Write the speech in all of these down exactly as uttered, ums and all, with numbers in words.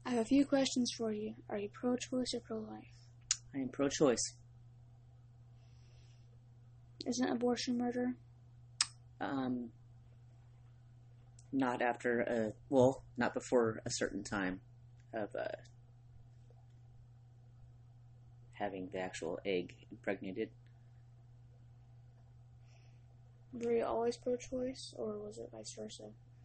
I have a few questions for you. Are you pro-choice or pro-life? I am pro-choice. Isn't abortion murder? Um, not after a, well, not before a certain time of uh, having the actual egg impregnated. Were you always pro-choice, or was it vice versa?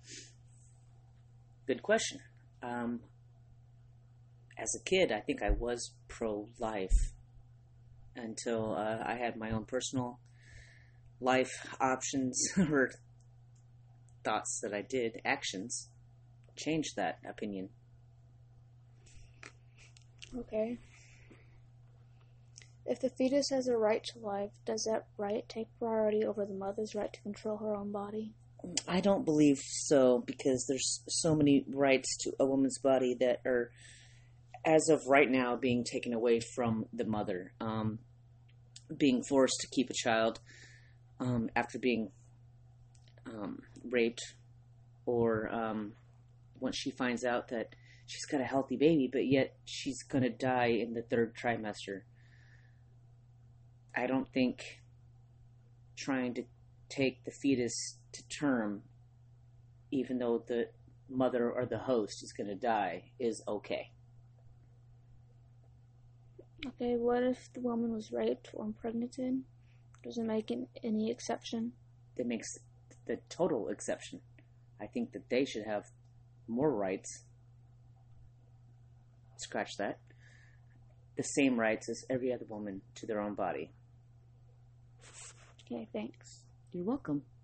Good question. Um, as a kid, I think I was pro-life until uh, I had my own personal life options or thoughts that I did, actions, changed that opinion. Okay. If the fetus has a right to life, does that right take priority over the mother's right to control her own body? I don't believe so, because there's so many rights to a woman's body that are, as of right now, being taken away from the mother. Um, being forced to keep a child um, after being um, raped, or um, once she finds out that she's got a healthy baby, but yet she's going to die in the third trimester. I don't think trying to take the fetus to term, even though the mother or the host is going to die, is okay. Okay, what if the woman was raped or impregnated? Does it make an, any exception? That makes the total exception. I think that they should have more rights. Scratch that. The same rights as every other woman to their own body. Okay, thanks. You're welcome.